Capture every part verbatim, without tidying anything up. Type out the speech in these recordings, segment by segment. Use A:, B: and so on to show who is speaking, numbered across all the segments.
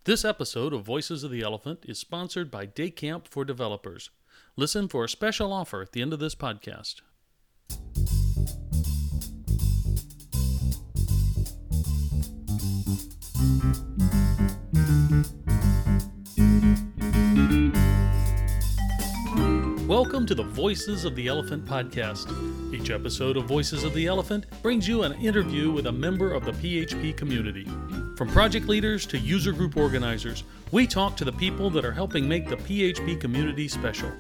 A: This episode of Voices of the Elephant is sponsored by Day Camp for Developers. Listen for a special offer at the end of this podcast. Welcome to the Voices of the Elephant podcast. Each episode of Voices of the Elephant brings you an interview with a member of the P H P community. From project leaders to user group organizers, we talk to the people that are helping make the P H P community special.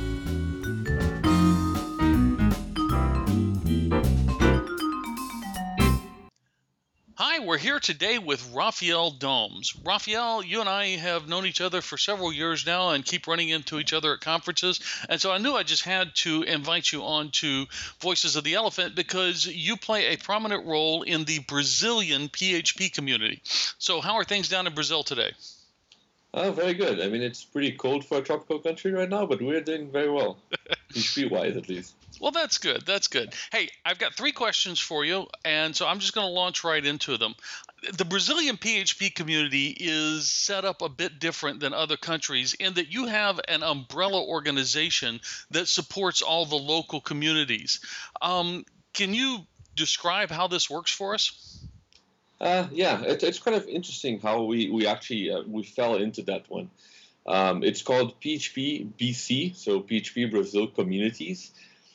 A: Hi, we're here today with Raphael Domes. Raphael, you and I have known each other for several years now and keep running into each other at conferences. And so I knew I just had to invite you on to Voices of the Elephant because you play a prominent role in the Brazilian P H P community. So how are things down in Brazil today?
B: Oh, very good. I mean, it's pretty cold for a tropical country right now, but we're doing very well, P H P-wise at least.
A: Well, that's good. That's good. Hey, I've got three questions for you, and so I'm just going to launch right into them. The Brazilian P H P community is set up a bit different than other countries in that you have an umbrella organization that supports all the local communities. Um, can you describe how this works for us?
B: Uh, yeah, it, it's kind of interesting how we, we actually uh, we fell into that one. Um, it's called P H P B C, so P H P Brazil Communities.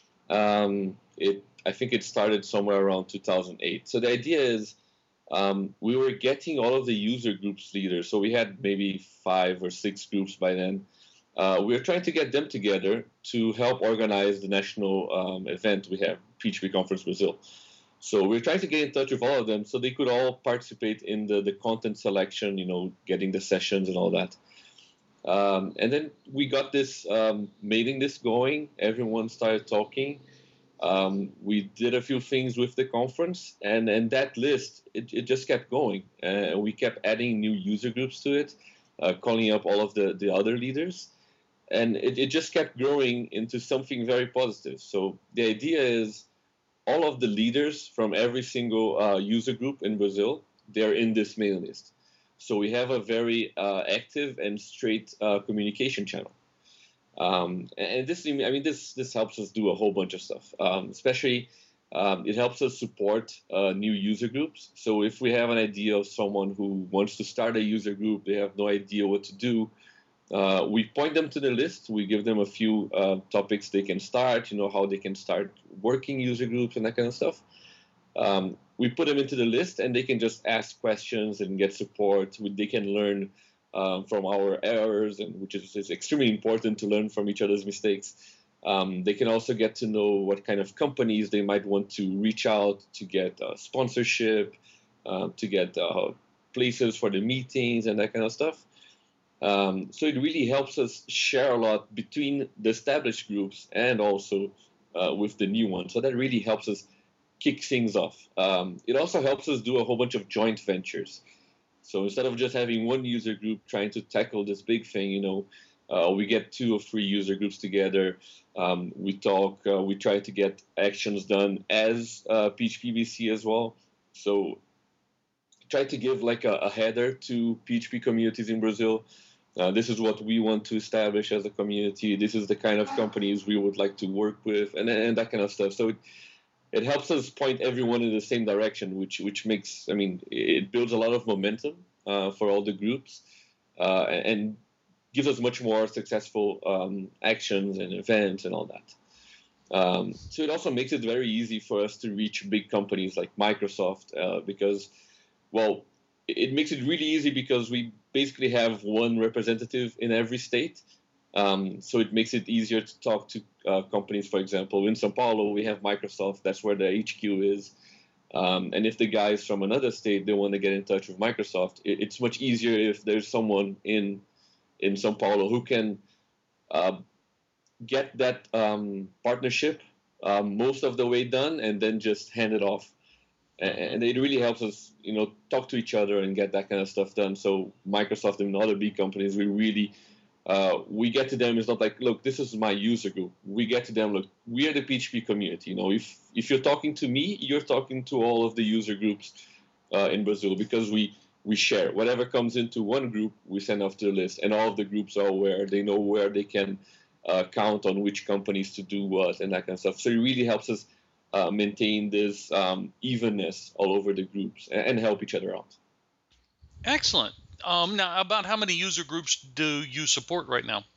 B: Um, it I think it started somewhere around two thousand eight. So the idea is um, we were getting all of the user groups leaders. So we had maybe five or six groups by then. Uh, we were trying to get them together to help organize the national um, event we have, P H P Conference Brazil. So we're trying to get in touch with all of them so they could all participate in the, the content selection, you know, getting the sessions and all that. Um, and then we got this um, mailing list going. Everyone started talking. Um, we did a few things with the conference, and, and that list, it, it just kept going. And uh, we kept adding new user groups to it, uh, calling up all of the, the other leaders. And it, it just kept growing into something very positive. So the idea is all of the leaders from every single uh, user group in Brazil, they're in this mailing list. So we have a very uh, active and straight uh, communication channel. Um, and this, I mean, this this helps us do a whole bunch of stuff. Um, especially, um, it helps us support uh, new user groups. So if we have an idea of someone who wants to start a user group, they have no idea what to do, uh, we point them to the list. We give them a few uh, topics they can start, you know, how they can start working user groups and that kind of stuff. Um, we put them into the list, and they can just ask questions and get support. They can learn um, from our errors, and which is, is extremely important to learn from each other's mistakes. Um, they can also get to know what kind of companies they might want to reach out to get uh, sponsorship, uh, to get uh, places for the meetings and that kind of stuff. Um, so it really helps us share a lot between the established groups and also uh, with the new ones. So that really helps us kick things off. Um, it also helps us do a whole bunch of joint ventures. So instead of just having one user group trying to tackle this big thing, you know, uh, we get two or three user groups together. Um, we talk. Uh, we try to get actions done as uh, P H P B C as well. So try to give like a, a header to P H P communities in Brazil. Uh, this is what we want to establish as a community. This is the kind of companies we would like to work with, and, and that kind of stuff. So it, it helps us point everyone in the same direction, which which makes, I mean, it builds a lot of momentum uh, for all the groups uh, and gives us much more successful um, actions and events and all that. Um, so it also makes it very easy for us to reach big companies like Microsoft uh, because, well, it makes it really easy because we basically have one representative in every state. Um, so it makes it easier to talk to uh, companies. For example, in São Paulo, we have Microsoft. That's where the H Q is. Um, and if the guys from another state, they want to get in touch with Microsoft, it, it's much easier if there's someone in in São Paulo who can uh, get that um, partnership um, most of the way done and then just hand it off. And it really helps us, you know, talk to each other and get that kind of stuff done. So Microsoft and other big companies, we really, uh, we get to them. It's not like, look, this is my user group. We get to them, look, we are the P H P community. You know, if if you're talking to me, you're talking to all of the user groups uh, in Brazil because we we share whatever comes into one group, we send off to the list, and all of the groups are aware. They know where they can uh, count on which companies to do what and that kind of stuff. So it really helps us uh, maintain this um, evenness all over the groups and, and help each other out.
A: Excellent. Um, now, about how many user groups do you support right now?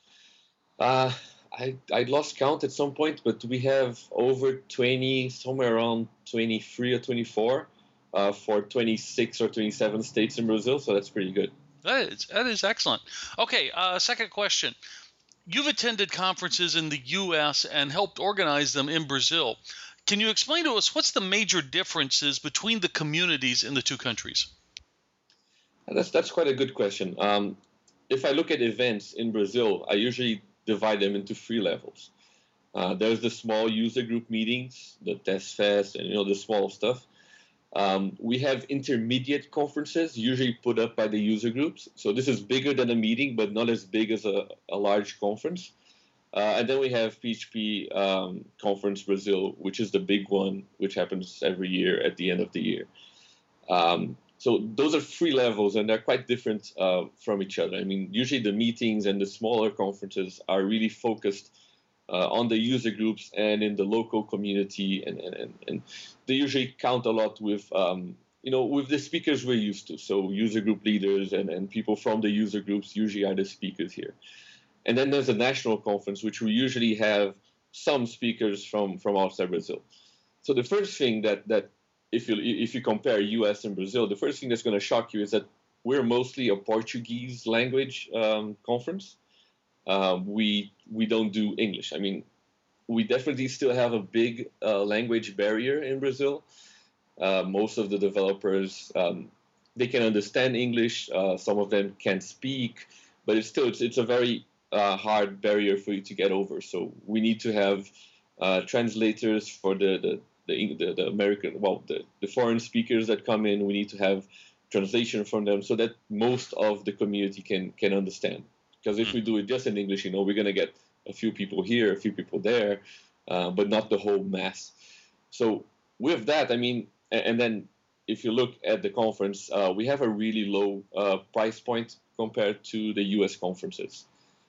B: Uh, I, I lost count at some point, but we have over twenty, somewhere around twenty-three or twenty-four uh, for twenty-six or twenty-seven states in Brazil. So that's pretty good.
A: That is, that is excellent. Okay, uh, second question. You've attended conferences in the U S and helped organize them in Brazil. Can you explain to us what's the major differences between the communities in the two countries?
B: That's that's quite a good question. Um, if I look at events in Brazil, I usually divide them into three levels. Uh, there's the small user group meetings, the test fest, and you know the small stuff. Um, we have intermediate conferences, usually put up by the user groups. So this is bigger than a meeting, but not as big as a, a large conference. Uh, and then we have P H P um, Conference Brazil, which is the big one, which happens every year at the end of the year. Um, so those are three levels, and they're quite different uh, from each other. I mean, usually the meetings and the smaller conferences are really focused uh, on the user groups and in the local community, and, and, and, and they usually count a lot with, um, you know, with the speakers we're used to. So user group leaders and, and people from the user groups usually are the speakers here. And then there's a national conference, which we usually have some speakers from, from outside Brazil. So the first thing that, that if you if you compare U S and Brazil, the first thing that's going to shock you is that we're mostly a Portuguese language um, conference. Um, we we don't do English. I mean, we definitely still have a big uh, language barrier in Brazil. Uh, most of the developers, um, they can understand English. Uh, some of them can speak, but it's still it's, it's a very uh, hard barrier for you to get over. So we need to have uh, translators for the the, the the the American, well, the the foreign speakers that come in. We need to have translation from them so that most of the community can can understand. Because if we do it just in English, you know, we're going to get a few people here, a few people there, uh, but not the whole mass. So with that, I mean, and, and then if you look at the conference, uh, we have a really low uh, price point compared to the U S conferences.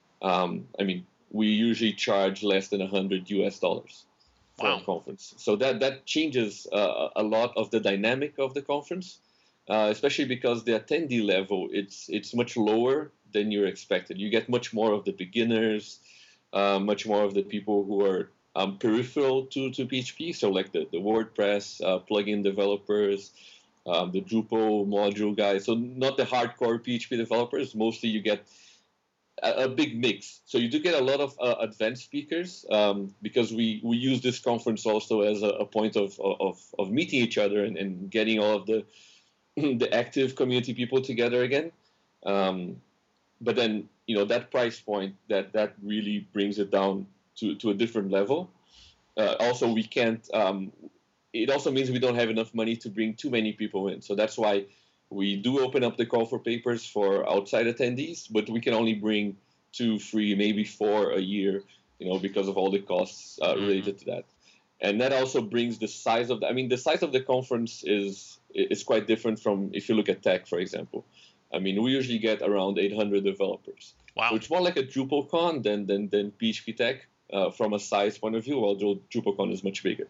B: Um, I mean, we usually charge less than one hundred U S dollars for wow. a conference. So that, that changes uh, a lot of the dynamic of the conference. Uh, especially because the attendee level, it's it's much lower than you're expected. You get much more of the beginners, uh, much more of the people who are um, peripheral to, to P H P, so like the, the WordPress uh, plugin developers, um, the Drupal module guys, so not the hardcore P H P developers. Mostly you get a, a big mix. So you do get a lot of uh, advanced speakers um, because we, we use this conference also as a, a point of, of, of meeting each other and, and getting all of the the active community people together again. Um, but then, you know, that price point, that, that really brings it down to, to a different level. Uh, also, we can't, um, it also means we don't have enough money to bring too many people in. So that's why we do open up the call for papers for outside attendees, but we can only bring two, three, maybe four a year, you know, because of all the costs uh, related mm-hmm. to that. And that also brings the size of the, I mean, the size of the conference is is quite different from if you look at tech, for example. I mean, we usually get around eight hundred developers.
A: Wow.
B: So it's more like a DrupalCon than than, than P H P Tech uh, from a size point of view, although DrupalCon is much bigger.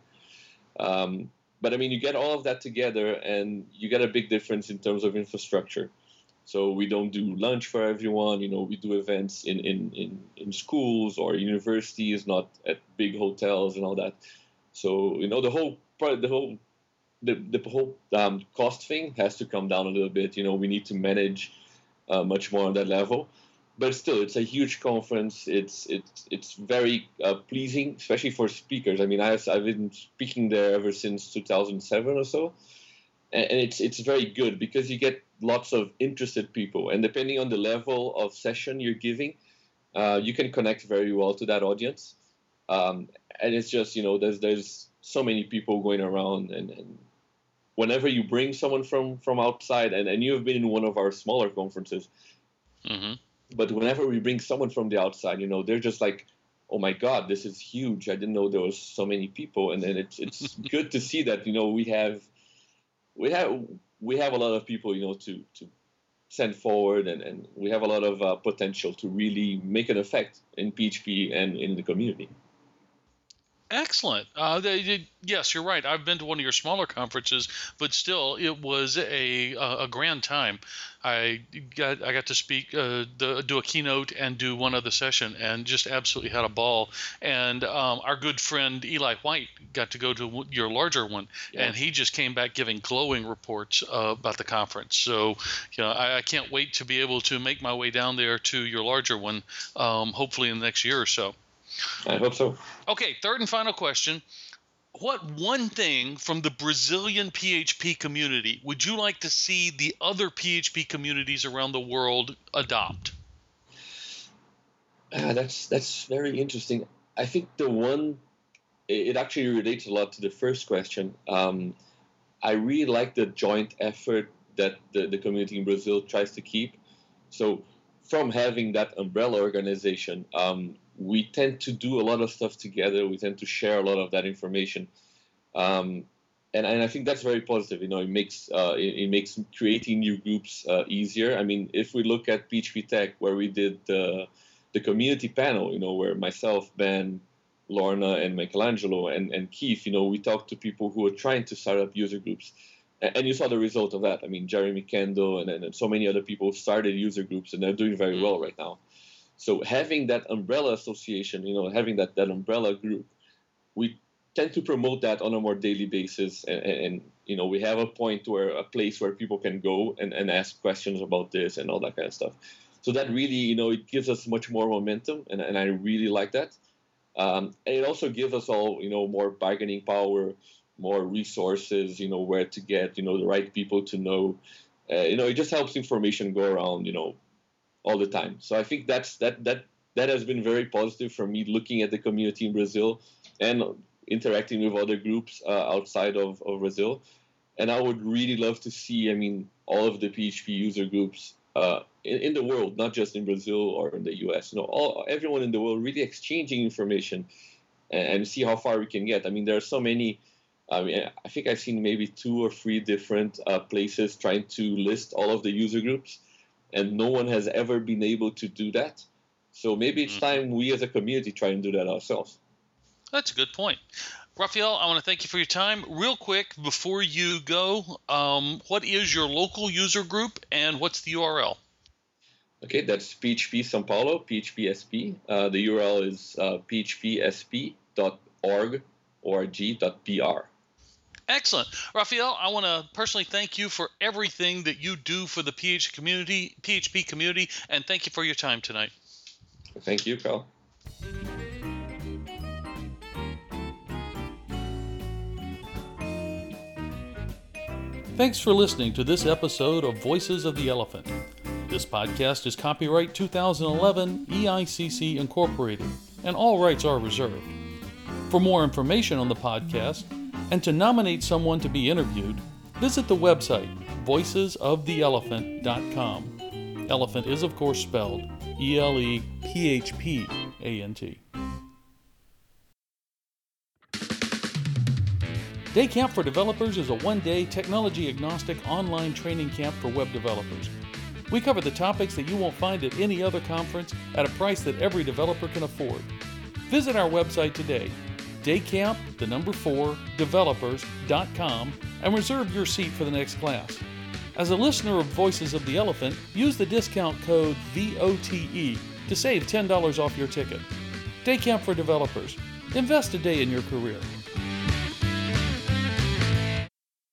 B: Um, but I mean, you get all of that together and you get a big difference in terms of infrastructure. So we don't do lunch for everyone. You know, we do events in, in, in, in schools or universities, not at big hotels and all that. So, you know, the whole the whole the, the whole um, cost thing has to come down a little bit. You know, we need to manage uh, much more on that level. But still, it's a huge conference. It's it's it's very uh, pleasing, especially for speakers. I mean, I've I've been speaking there ever since two thousand seven or so, and, and it's it's very good because you get lots of interested people, and depending on the level of session you're giving, uh, you can connect very well to that audience. Um, and it's just, you know, there's there's so many people going around, and, and whenever you bring someone from, from outside, and, and you've been in one of our smaller conferences, mm-hmm. but whenever we bring someone from the outside, you know, they're just like, oh my God, this is huge. I didn't know there was so many people. And then it's it's good to see that, you know, we have we have we have a lot of people, you know, to to send forward, and, and we have a lot of uh, potential to really make an effect in P H P and in the community.
A: Excellent. Uh, they, they, yes, you're right. I've been to one of your smaller conferences, but still, it was a a, a grand time. I got I got to speak, uh, the, do a keynote, and do one other session, and just absolutely had a ball. And um, our good friend Eli White got to go to your larger one, yeah. and he just came back giving glowing reports uh, about the conference. So, you know, I, I can't wait to be able to make my way down there to your larger one, um, hopefully in the next year or so.
B: I hope so.
A: Okay, third and final question. What one thing from the Brazilian P H P community would you like to see the other P H P communities around the world adopt?
B: Uh, that's that's very interesting. I think the one, it actually relates a lot to the first question. Um, I really like the joint effort that the, the community in Brazil tries to keep. So from having that umbrella organization, um, we tend to do a lot of stuff together. We tend to share a lot of that information, um, and and I think that's very positive. You know, it makes uh, it, it makes creating new groups uh, easier. I mean, if we look at P H P Tech, where we did the the community panel, you know, where myself, Ben, Lorna, and Michelangelo and and Keith, you know, we talked to people who are trying to start up user groups, and, and you saw the result of that. I mean, Jeremy Kendo and, and so many other people started user groups, and they're doing very well right now. So having that umbrella association, you know, having that, that umbrella group, we tend to promote that on a more daily basis. And, and, and, you know, we have a point where a place where people can go and, and ask questions about this and all that kind of stuff. So that really, you know, it gives us much more momentum. And, and I really like that. Um, and it also gives us all, you know, more bargaining power, more resources, you know, where to get, you know, the right people to know. Uh, you know, it just helps information go around, you know, all the time. So I think that's that that that has been very positive for me, looking at the community in Brazil and interacting with other groups uh, outside of, of Brazil. And I would really love to see, I mean, all of the P H P user groups uh, in, in the world, not just in Brazil or in the U S, you know, all everyone in the world really exchanging information and, and see how far we can get. I mean, there are so many. I mean, I think I've seen maybe two or three different uh, places trying to list all of the user groups, and no one has ever been able to do that. So maybe it's time we as a community try and do that ourselves.
A: That's a good point. Raphael, I want to thank you for your time. Real quick, before you go, um, what is your local user group and what's the U R L?
B: Okay, that's P H P São Paulo, P H P S P. Uh, the U R L is uh, p h p s p dot org, org dot p r.
A: Excellent. Raphael, I want to personally thank you for everything that you do for the P H P community, P H P community, and thank you for your time tonight.
B: Thank you, Carl.
A: Thanks for listening to this episode of Voices of the Elephant. This podcast is copyright two thousand eleven E I C C Incorporated, and all rights are reserved. For more information on the podcast, and to nominate someone to be interviewed, visit the website voices of the elephant dot com. Elephant is, of course, spelled E L E P H P A N T. Day Camp for Developers is a one-day, technology-agnostic online training camp for web developers. We cover the topics that you won't find at any other conference at a price that every developer can afford. Visit our website today, daycamp, the number four, developers dot com, and reserve your seat for the next class. As a listener of Voices of the Elephant, use the discount code V O T E to save ten dollars off your ticket. Day Camp for Developers. Invest a day in your career.